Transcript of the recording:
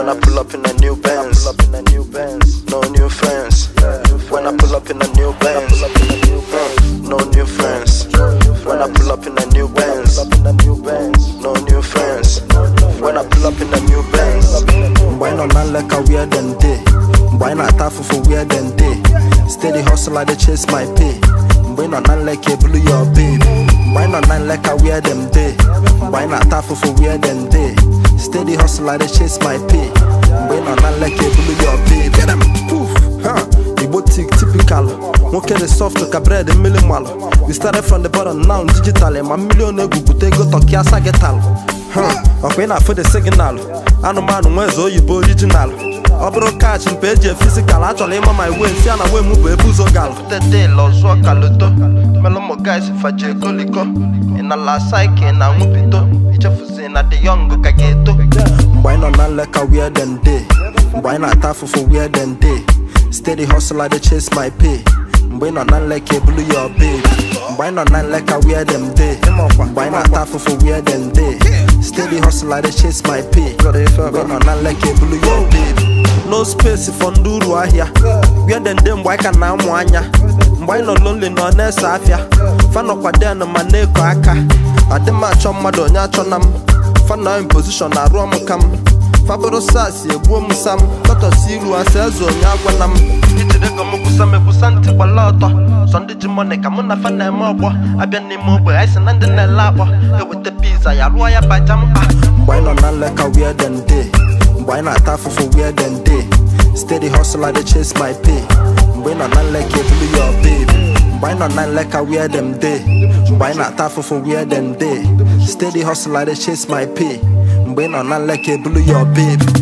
I pull up in a new Benz, no new friends. When I pull up in a new Benz, no new friends. When I pull up in a new Benz, no new friends. When I pull up in a new Benz. Why not like a weird and day? Why not tough for weird and day? Steady hustle I dey chase my pay. Why not like a blue your babe? Why not like a weird and day? Why not tough for weird and day? Steady hustle I dey chase my pay. Why not like a blue your babe? Get them poof, huh? Typical. Won't get it soft like a bread and minimal. We started from the bottom now digitally. My million Google take go to Kiasa get all. Okay, now for the signal. I know man where's all you original. Obro catch and page physical. Actually, I'm on my way. See, I'm way move a buzo gal. The day lost work a little. Melomo guys if I take colico. In a last cycle, and I'm upito. Each of us in at the young go kageto. Why not like a weird and day? Why not tough for weird and day? Steady hustle I dey chase my pay. Why not like a blue your babe? Why not like a weird and day? Why not tough for weird and day? Steady hustle I dey chase my pay. Why not like a blue your babe? No space for nduru ahia. Weird and them why can I mwanya? Why not lonely no nessa afia? Fan of kwa no maneko aka. Adema chom madonya chonam. Fan in position na room kam. Fabro sasi ebuom sam. Toto siru asezo nyagwanam. Ichidego mukusame kusanti kwa loto. Sunday jimone kamuna fana mobo. Abiani mobo aisa nande ne labo. With the pizza ya ruaya bajampa. Why not like a weird and day? Why not tough for weird and day? Steady hustle I dey chase my pay. Why not like a blue your babe? Why not like a weird and day? Why not tough for weird and day? Steady hustle I dey chase my pay. Why not like a blue your babe?